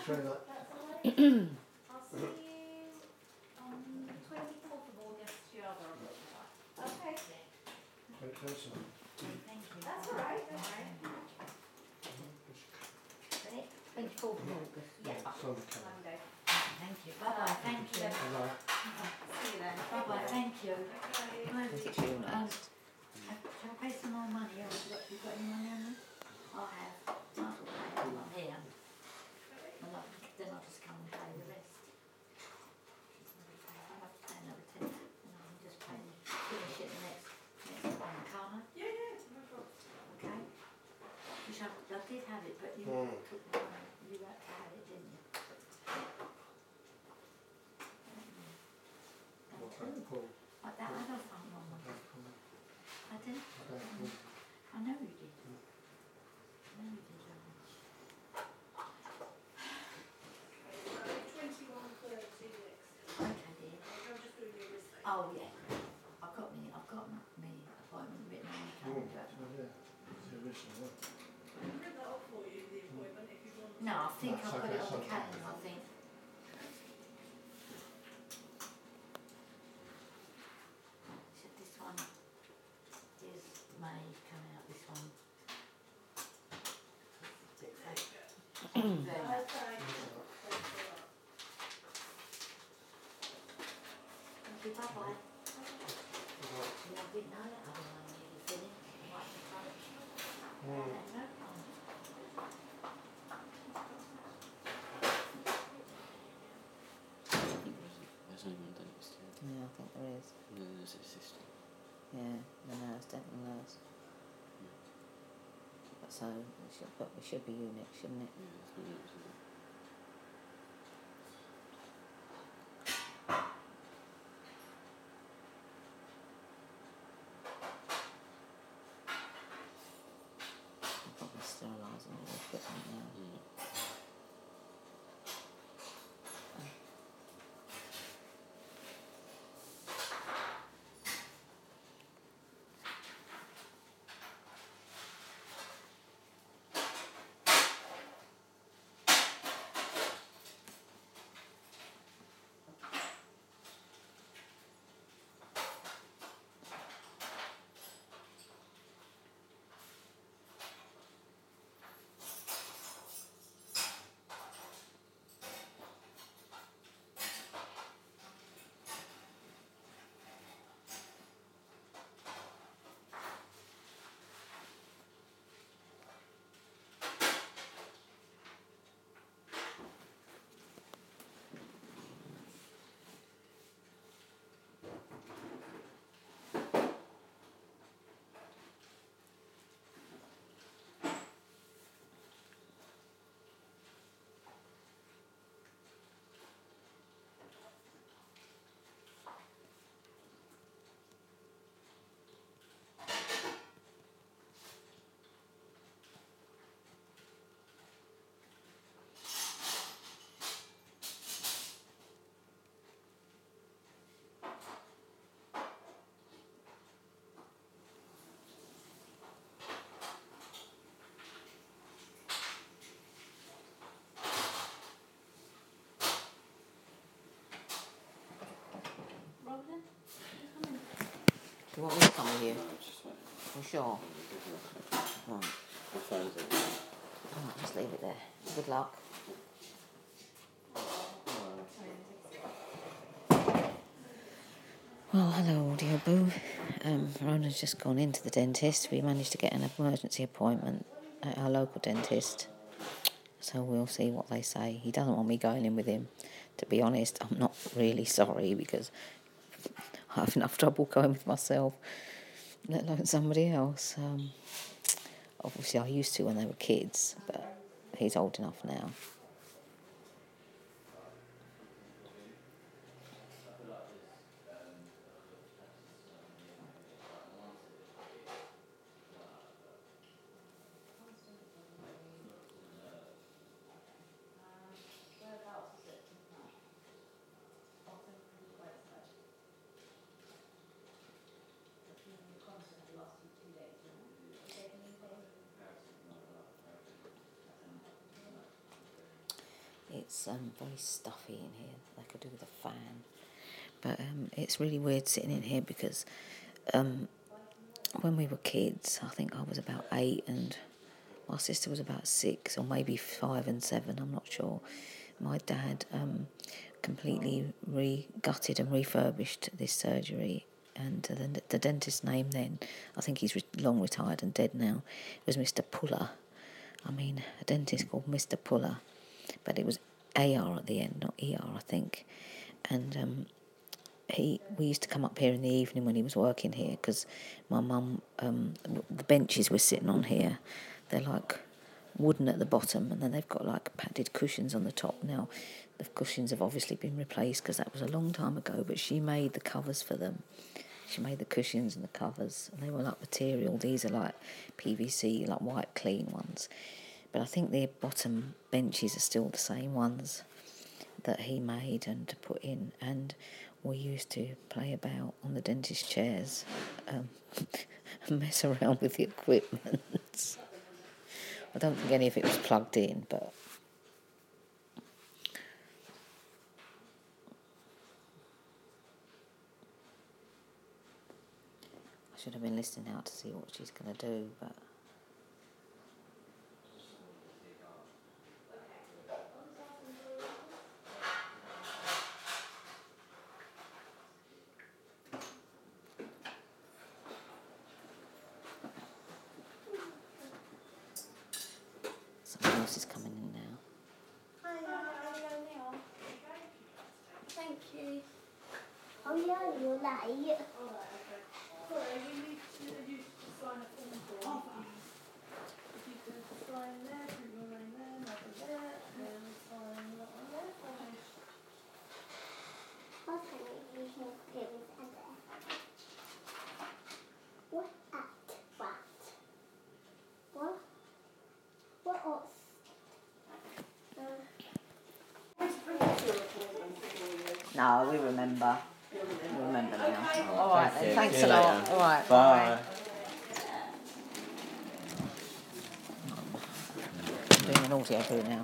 Trina. I'll see you on the 24th of August, Giada. Okay. Very close on. Thank you. That's all right. Don't worry. 24th of August. Yeah. Monday. Thank you. Bye-bye. Thank you. Bye-bye. See you then. Bye-bye. Thank you. Shall I pay some more money? Or have you got any money on me? I have. Might as well pay it while I'm here. And then I'll just come and pay the rest. I'll have to pay another 10. And I can just finish it the next one, can't I? Yeah, no problem. Okay. Which I did have it, but you took the money. You had to have it, didn't you? What's that called? Like that, I don't find one. I didn't. I know you did. I know you did. 21:30 next. Okay, dear. I'm just doing your list. Oh yeah. I've got me appointment written on the calendar. It's the original one. I can print that off for you, the appointment, if you want. No, I think That's I've got okay, it on the something. calendar, I think. So this one is May coming out, this one. Very much. Okay. Thank you, bye-bye. Yeah, I didn't know that other one needed filling. Right in front. No problem. There's only one dentist here. Yeah, I think there is. And then there's an assistant. Yeah, the nurse, dental nurse. But so, it should be you next, shouldn't it? Yeah, there's no names in there. I'm probably sterilising all the equipment now. Roland? Do you want me to come with you? No, it's just like, You sure? Right. my phone's on. Alright, just leave it there. Good luck. Well, hello, audio boo. Ronan's just gone into the dentist. We managed to get an emergency appointment at our local dentist. So we'll see what they say. He doesn't want me going in with him. To be honest, I'm not really sorry because I have enough trouble going with myself, let alone somebody else. Obviously, I used to when they were kids, but he's old enough now. it's very stuffy in here. They could do with a fan. But it's really weird sitting in here because when we were kids, I think I was about 8 and my sister was about 6 or maybe 5 and 7, I'm not sure. My dad completely gutted and refurbished this surgery, and the dentist's name then, I think he's long retired and dead now, was Mr. Puller. I mean, a dentist called Mr. Puller, but it was AR at the end, not ER, I think. And we used to come up here in the evening when he was working here because my mum, the benches we're sitting on here, they're like wooden at the bottom and then they've got like padded cushions on the top. Now, the cushions have obviously been replaced because that was a long time ago, but she made the covers for them. She made the cushions and the covers, and they were like material. These are like PVC, like white clean ones. But I think the bottom benches are still the same ones that he made and put in. And we used to play about on the dentist chairs and mess around with the equipment. I don't think any of it was plugged in, but... I should have been listening out to see what she's going to do, but... Someone else is coming in now. Hi, thank you. Oh yeah, you're late. Sorry, we need you to sign a form for me. If you could sign there, put your name there, nothing there, and sign that one there. What time are you usually doing Sunday? What at what? What? What else? No, we remember. We remember now. All right, then. you. Thanks See a you lot. later. All right, Bye. I'm doing an audio boot now.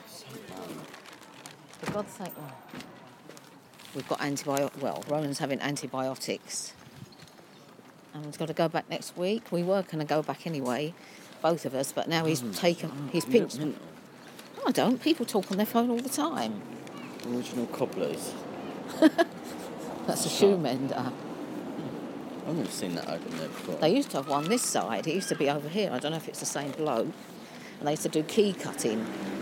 For God's sake, we've got antibiotics. Well, Ronan's having antibiotics. And he's got to go back next week. We were going to go back anyway, both of us, but now he's pinched. No, I don't. People talk on their phone all the time. Original cobblers. That's a shoe mender. I've never seen that open there before. They used to have one this side. It used to be over here. I don't know if it's the same bloke. And they used to do key cutting.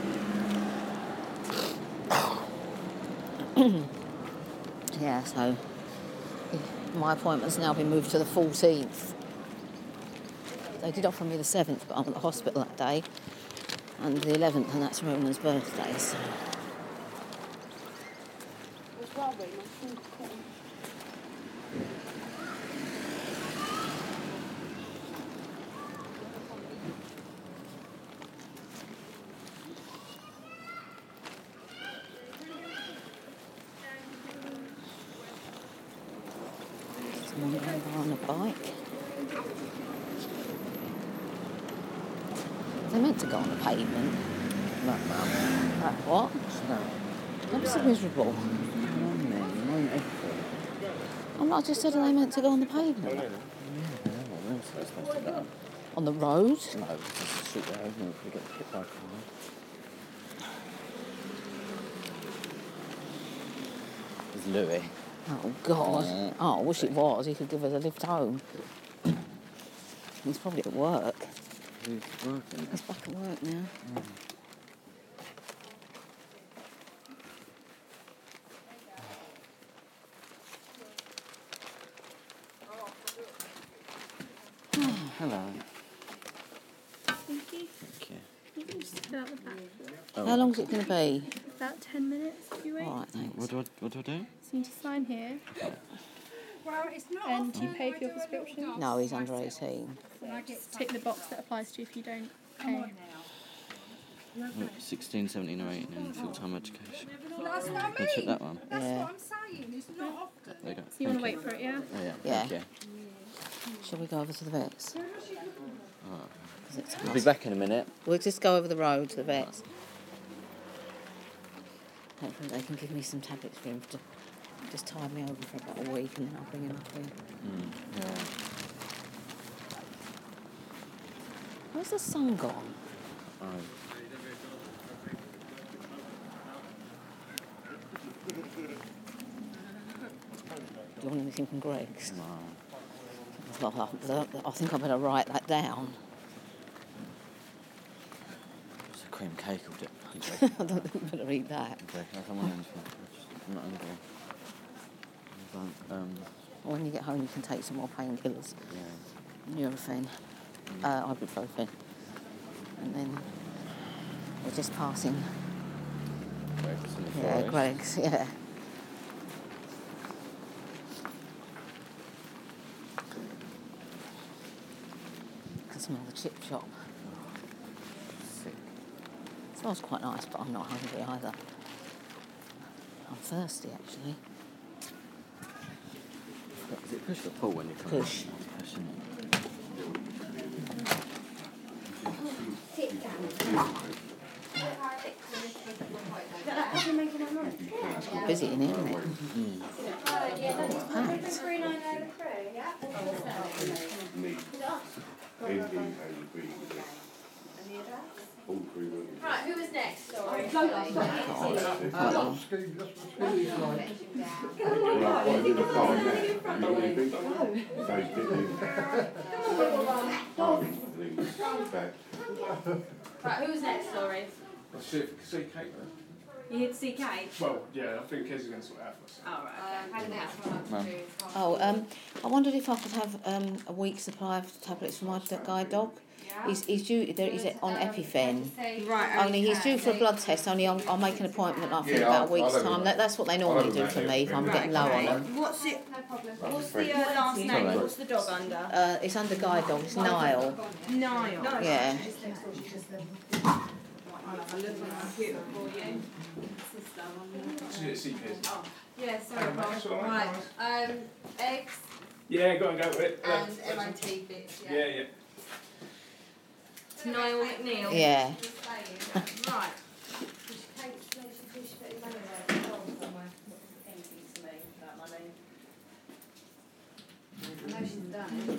Yeah, so my appointment's now been moved to the 14th. They did offer me the 7th, but I'm at the hospital that day. And the 11th, and that's Ronan's birthday, so... Someone going by on a bike. They're meant to go on the pavement. No, Mum. What? No. I'm so miserable. I just said they meant to go on the pavement. On the road? No, just a street road, and we get hit by a car. It's Louis. Oh, God. Yeah. Oh, I wish it was. He could give us a lift home. He's probably at work. He's working. He's back at work now. Hello. Thank you. Thank you. You can just fill out the back form. How long's it going to be? About 10 minutes if you wait. All right, thanks. What do I do? So you need to sign here. Well, it's not And do you pay for your prescription? No, he's under 18. Just tick the box that applies to you if you don't pay. 16, 17 or 18 in full-time education. That's what I Can I check that one? That's Yeah. what I'm saying. It's not often. There you go. So you want to wait for it, yeah? Oh, yeah. Yeah. Thank you. Shall we go over to the vets? Alright. 'Cause it's I'll be back in a minute. We'll just go over the road to the vets. hopefully they can give me some tablets for him to just tide me over for about a week, and then I'll bring him up here. Yeah. Where's the sun gone? Oh. Do you want anything from Greg's? No. Well, I think I better write that down. It's a cream cake or dip. I don't think I better eat that. Okay, I don't want anything. I'm not hungry. When you get home, you can take some more painkillers. Yeah. Nurofen, ibuprofen. And then we're just passing. Breakfast in the Yeah, forest. Greg's, yeah. Can smell the chip shop. Sick. Smells quite nice, but I'm not hungry either. I'm thirsty, actually. Is it push or pull when you come? Push. Push, isn't it? Sit down. It's quite busy in here, isn't it? Packed. Right, who was next? Sorry. Quite long. Scheme, that's what scheme is like. Right, who was next? Sorry. See Kate then. You here to see Kate? Well, yeah, I think Kez is going to sort it out for us. Oh, right. Okay. I wondered if I could have a week's supply of tablets for my guide dog. He's due. He's on EpiPen. Right. Only he's due for a blood test. Only I'll make an appointment. I think Yeah, about a week's I'll time. have That's what they normally do for me if I'm getting low on them. What's it? What's the last name? Alright. What's the dog under? It's under guide dog. It's Nile. Niall. Yeah. I'll have a look on the computer for you. See Kez. Yeah, sorry, Bob. Bob. That's all Right. right, Eggs Yeah, go and go with it. and MOT bits. Yeah, yeah. Niall McNeil. Yeah. Right. I know she's done it.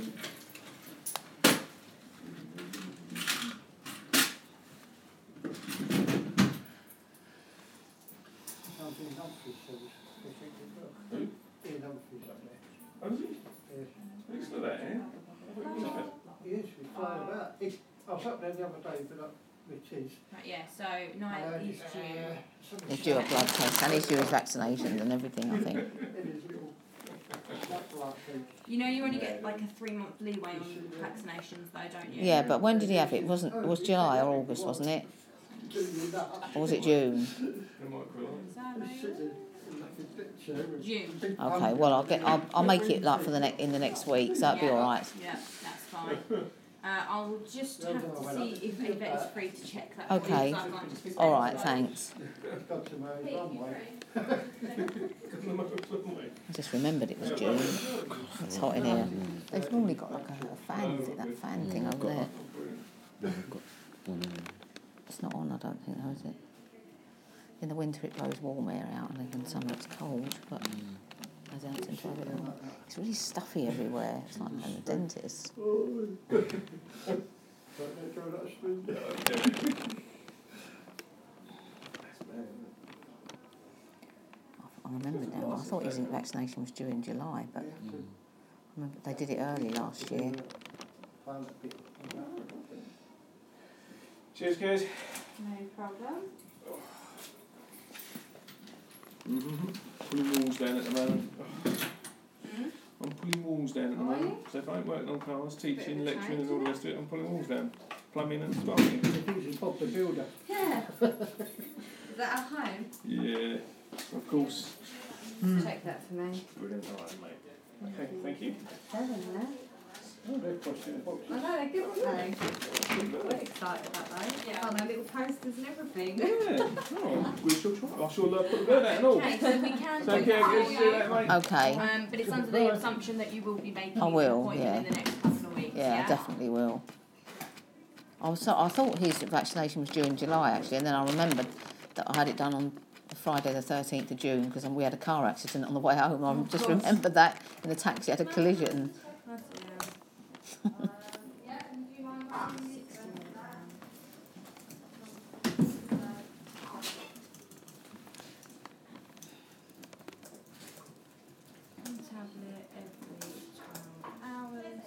Ian Humphries said it's fishing as well. Who? Ian Humphries up there. Oh, is he? Yes. Looks like that, eh? He is, he's flying about. I was up there the other day, but up with his. Right, yeah, so Niall is due. He's due a blood test and he's due his vaccinations and everything, I think. In his little black thing. You know you only get like a 3-month leeway on vaccinations though, don't you? Yeah, but when did he have it? It was July or August, wasn't it? Or was it June? They might call it. He's sitting in like his picture with June. big Okay, well I'll make it like for in the next week, so that'll be all right. Yeah, that's fine. I'll just have to see if Yvette is free to check that. Okay. because I can't just present All right, it. thanks. He's got to know his runway. I just remembered it was June. It's hot in here. They've normally got like a fan, is it that fan thing over there? I've got one in there. It's not on, I don't think, though, is it? In the winter it blows warm air out, and in summer it's cold, but I don't seem to have it on. It's really stuffy everywhere. It's like at the dentist. Don't let go of that spoon. I remember now. I thought his vaccination was due in July, but I remember they did it early last year. Find that bit. Cheers, Kez. No problem. Pulling walls down at the moment. I'm pulling walls down at the moment. So if I ain't working on cars, teaching, lecturing and all the rest of it, I'm pulling walls down. Plumbing and sparking. He's Bob the Builder. Yeah. Is that at home? Yeah, of course. Check that for me. Brilliant, alright, mate. Okay, thank you. Oh, they're pushing the box. I know, they're good, aren't they? I'm excited about those. Yeah. Oh, no, little posters and everything. Yeah, oh, we shall try. I shall put the bird out and all. Okay, so we can So, do okay, that good for to you. see that, mate. Okay. But it's under the assumption that you will be making I will, an appointment yeah. in the next couple of weeks. Yeah, I definitely will. I thought his vaccination was due in July, actually, and then I remembered that I had it done on the Friday the 13th of June because we had a car accident on the way home. I just remembered that in the taxi, I had a collision. Tablet every 12 hours.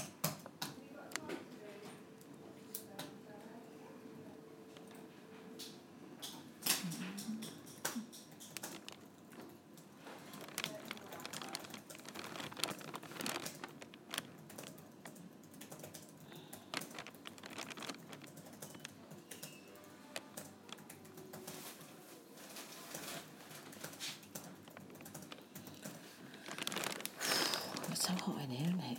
It's so hot in here, isn't it?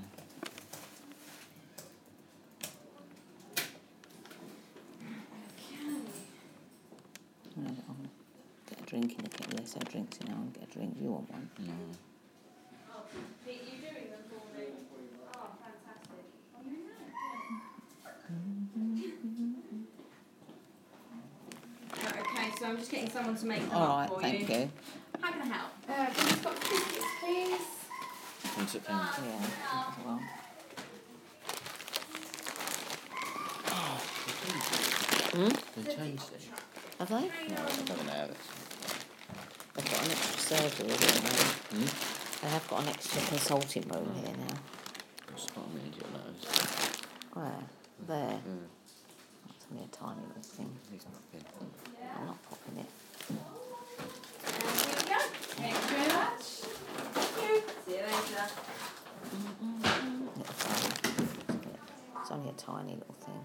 I'll get a drink in the kettle. There's no drinks in there. I'll get a drink. You want one? No. Pete, you doing them for me? Oh, fantastic. Okay, so I'm just getting someone to make them All up right, for thank you. How can I help? We've got biscuits, please. One tip down. Yeah, as well. They changed it. Have they? No, I don't know. They've got an extra surgery, haven't they? Hmm? They have got an extra consulting room here now. It's not immediate, those. Where? There. Yeah, That's only a tiny little thing. he's not been. I'm not popping it. And here we go. Thank you very much. Thank you. See you later. It's only a tiny little thing.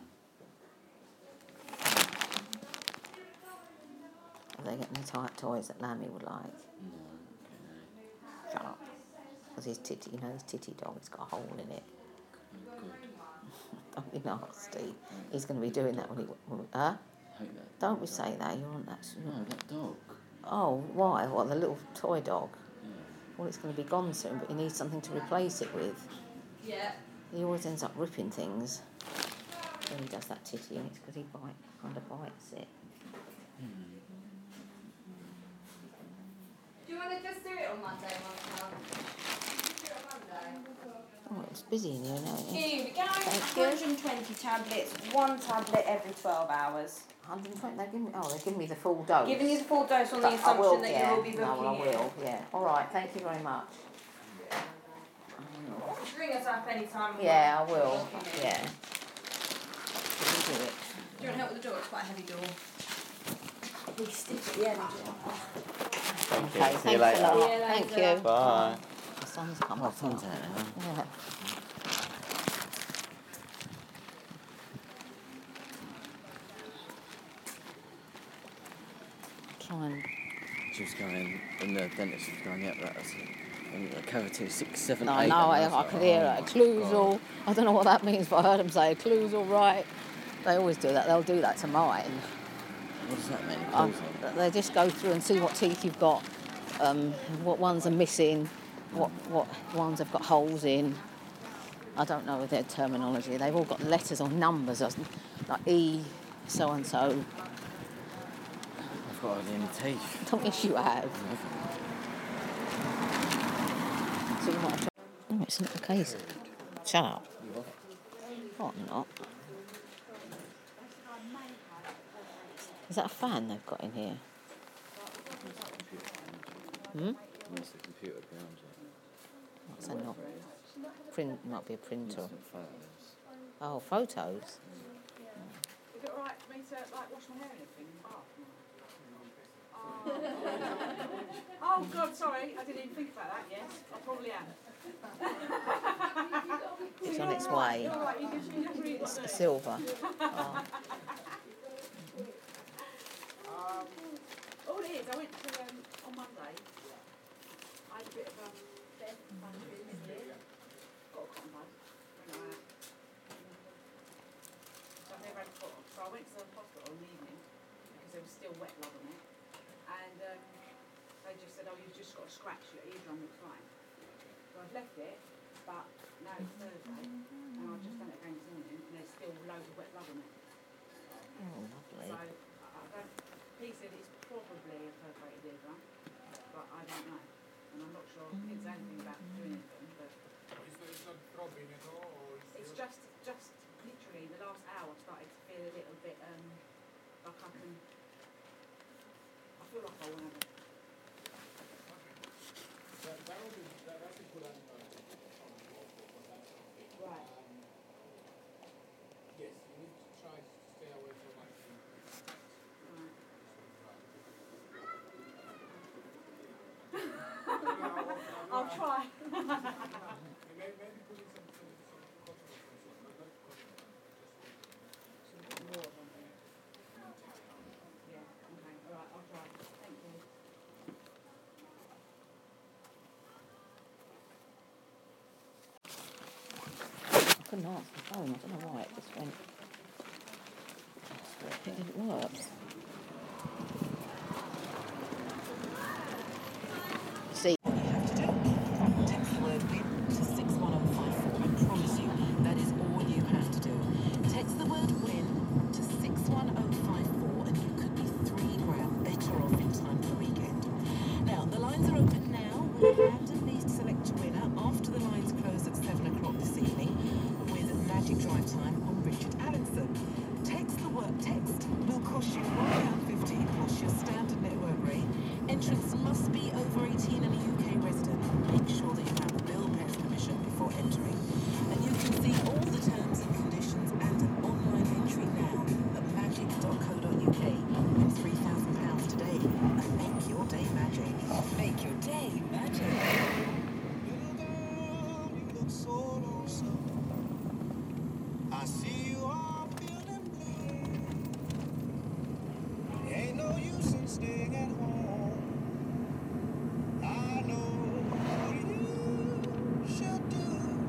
Are they getting the type toys that Lammy would like? Shut up. Because his titty, you know, his titty dog, it's got a hole in it. Don't be nasty. He's going to be doing that when he... Huh? Hate that. Don't we say that? You want that... No, that dog. Oh, why? What, the little toy dog? Yeah. Well, it's going to be gone soon, but he needs something to replace it with. Yeah. He always ends up ripping things when he does that titty, and it's because he kind of bites it. Do you want to just do it on Monday, Monica? Do it on Monday. Oh, it's busy in here now, isn't it? Here we go. Thank you. 120 tablets, one tablet every 12 hours. 120, they're giving me the full dose. Giving you the full dose on the But I assumption will, that yeah. you will be booking No, well, I in. will, yeah. All right, thank you very much. Just ring us up anytime. Yeah, I will, yeah. You can do it. Do you want help with the door? It's quite a heavy door. We stick at the end. Thank you. Okay, See thanks you later. a lot. See you Thank later. you. Bye. The sun's come Oh, up. sun's out now. Yeah. Try and... She was going, and the dentist was going, yeah, that's a cavity 6, 7, No, 8. no, and I was like, could hear oh it. my Occlusal. I don't know what that means, but I heard them say occlusal right. They always do that. They'll do that to mine. God. What does that mean? They just go through and see what teeth you've got, what ones are missing, what ones have got holes in. I don't know their terminology. They've all got letters or numbers, like E, so and so. I've got it in the teeth. Don't yes, you have. So you might have to... Oh, it's not the case. Shut up. What not? Is that a fan they've got in here? Where's the computer behind you? What's that not? Print, might be a printer. Some photos. Oh, photos. Is it alright for me to like wash my hair and everything in the bath? Oh God, sorry, I didn't even think about that. Yes, I probably am. It's on its way. You're all right, you just read It's it. silver. Oh. All it is, I went to on Monday. I had a bit of a bed fun in here. Got a cotton bud. Went out. So I've never had a cotton. So I went to the hospital in the evening because there was still wet blood on it. And they just said, oh, you've just got a scratch, your eardrum looks fine. So I've left it, but now it's Thursday, and I've just done it again this morning, and there's still loads of wet blood on it. Oh, lovely. So I don't, he said it's probably a perforated eardrum, but I don't know. And I'm not sure, he didn't say anything about doing anything, but... It's not throbbing at all, or It's just literally the last hour I started to feel a little bit, like I feel like I want to... That's a good answer. Right. Yes, you need to try to stay away from acting. Right. I'll try. Maybe putting some cotton or something, but not cotton, just More of them. Yeah, okay, alright, I'll try. Thank you. I couldn't answer the phone. I don't know why. It just went. It didn't work. See. All you have to do, text the word WIN to 61054. I promise you, that is all you have to do. Text the word WIN to 61054 and you could be £3 better off in time for the weekend. Now, the lines are open now. We'll randomly select a winner after the lines close at 7 o'clock this evening with Magic Drive Time on Richard Allinson. Text the word text will cost you £1.50 plus your standard network rate. Entrance must be over 18 and a UK resident. Make sure that you have the bill payer's permission before entering. And you can see all the terms and conditions and an online entry now at magic.co.uk. Win £3,000 today and make your day magic. Make your day magic. Little girl, you look so lonesome. I see you are feeling blue. Ain't no use in staying at home. I know what you should do.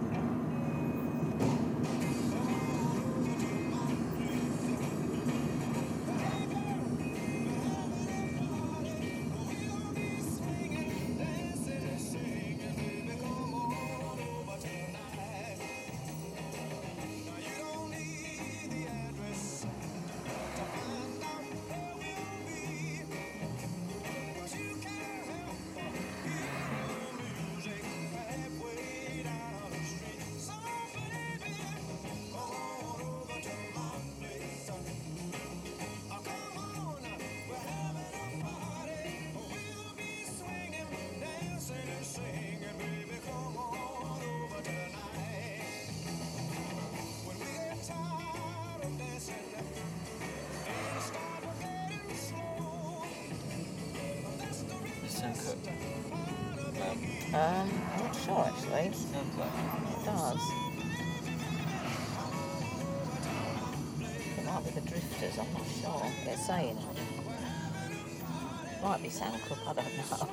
We'll be swinging, dancing and singing, baby, come on over tonight. Now you don't need the address to find out where we'll be, 'cause you can't help but hear the music halfway down the street. So baby, come on over to my place. Oh, come on, we're having a party. We'll be swinging, dancing and singing, baby, come on over tonight. When we get tired of dancing and start getting slow, that's the reason I'm not sure actually. It does. It might be the Drifters. I'm not sure. They're saying. Might be Sam Cooke. I don't know.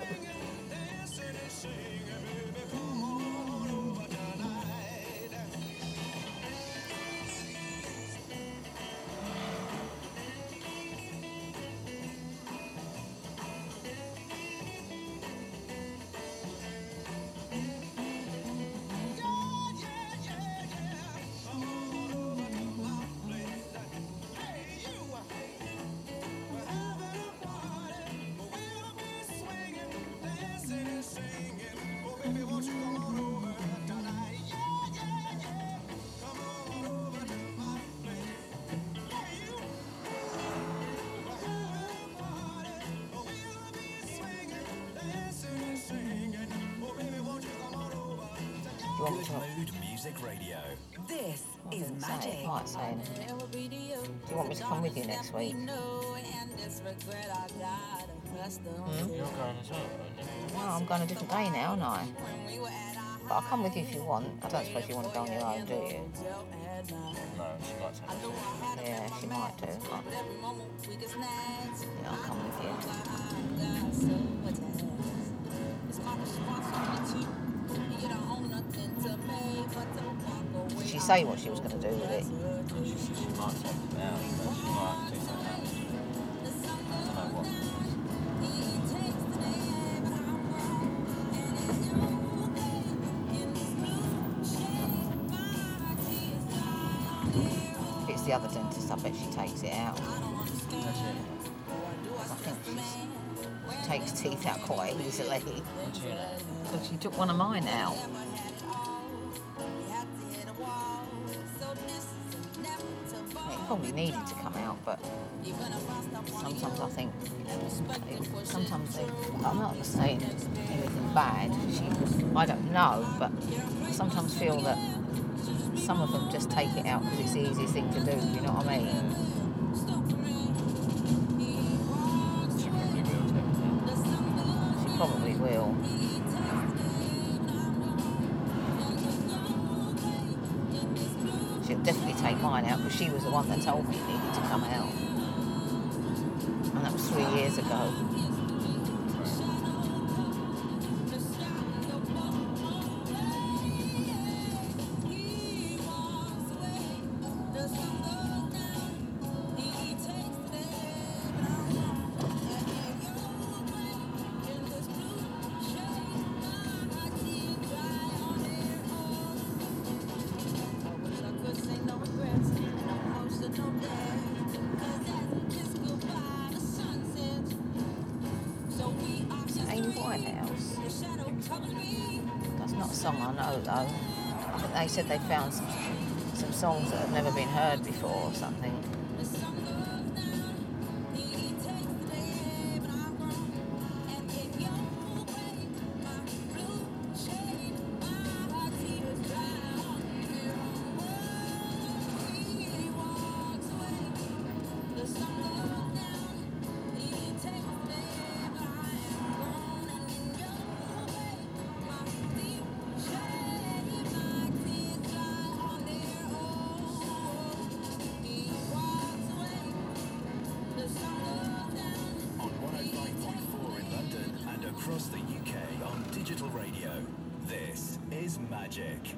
Good Mood Music Radio. This is Magic. It might say. Do you want me to come with you next week? You're going as well, aren't you? No, I'm going a different day now, aren't I? But I'll come with you if you want. I don't suppose you want to go on your own, do you? No, she might take it. Yeah, she might do. Yeah, I'll come with you. Did she say what she was going to do with it? She said she might take it out, but she might do something else. I don't know what. If it's the other dentist, I bet she takes it out. That's it. I think she's takes teeth out quite easily. Because she took one of mine out. It probably needed to come out, but sometimes I think, I'm not saying anything bad. I don't know, but I sometimes feel that some of them just take it out because it's the easiest thing to do. You know what I mean? She probably will. She'll definitely take mine out because she was the one that told me it needed to come out. And that was 3 years ago. That's not a song I know though. I think they said they found some songs that have never been heard before or something. Across the UK on digital radio. This is Magic.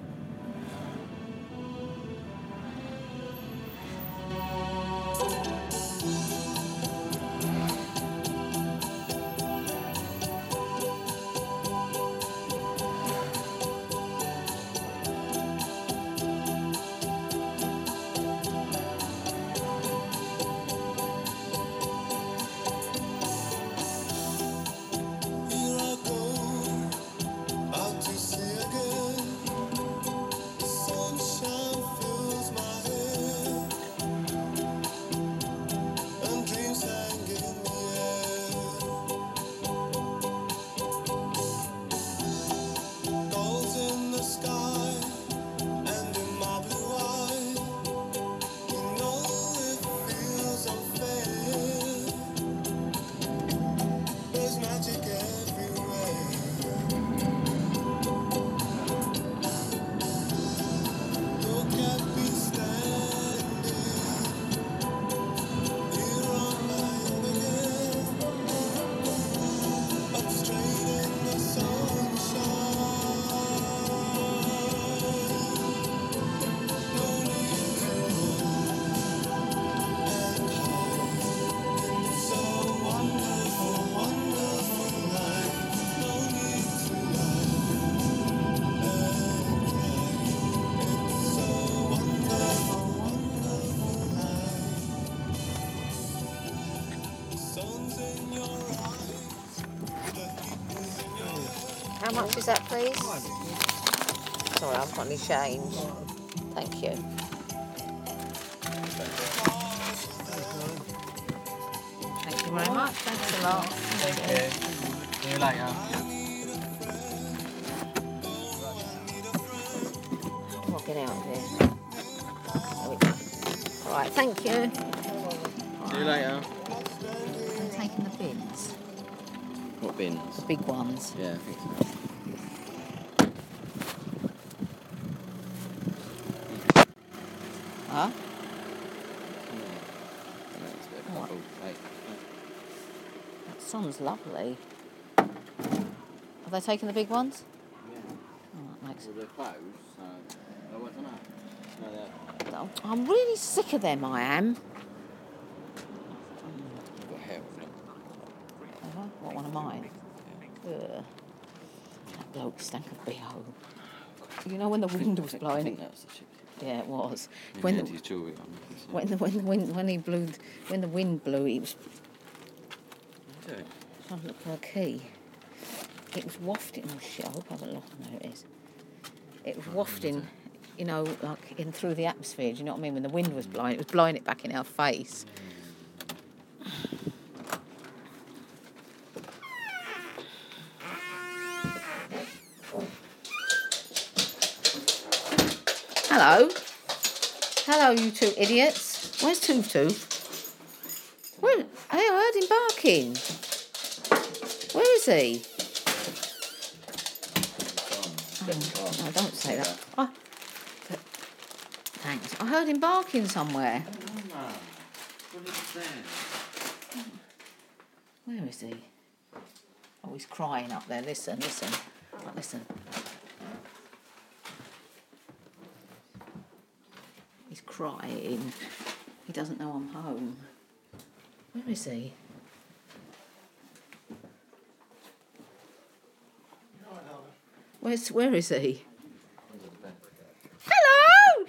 How much is that, please? Sorry, I've got any change. Thank you. Thank you very much. Thanks a lot. Thank you. See you later. I'll get out of here. There we go. Alright, thank you. See you later. I'm taking the bins. What bins? The big ones. Yeah, I think so. Huh? What? That sounds lovely. Have they taken the big ones? Yeah. Oh, that makes... Well, they're closed, so... I don't know. No, they're... I'm really sick of them, I am. You've got hair on them. What, one of mine? Ugh. That bloke stank of BO. You know when the wind was blowing? I think that was the chick. Yeah, it was. When the wind blew, when the wind blew, it was. Okay. Trying to look for a key. It was wafting. Oh shit! I hope I haven't lost. There it is. It was wafting, you know, like in through the atmosphere. Do you know what I mean? When the wind was blowing, it was blowing it back in our face. Hello. Hello, you two idiots. Where's Toof Toof? Where? Hey, I heard him barking. Where is he? Oh, no, don't say that. Oh, thanks. I heard him barking somewhere. Where is he? Oh, he's crying up there. Listen, listen. Right, listen. He's crying. He doesn't know I'm home. Where is he? Where is he? Hello!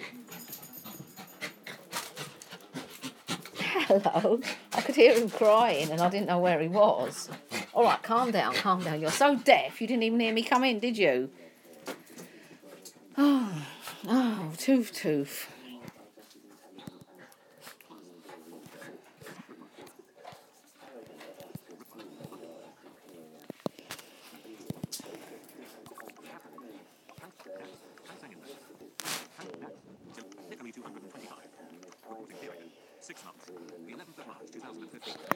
Hello? I could hear him crying and I didn't know where he was. All right, calm down, calm down. You're so deaf, you didn't even hear me come in, did you? Oh, Toof Toof. Literally 225. 6 months. The 11th of March 2015.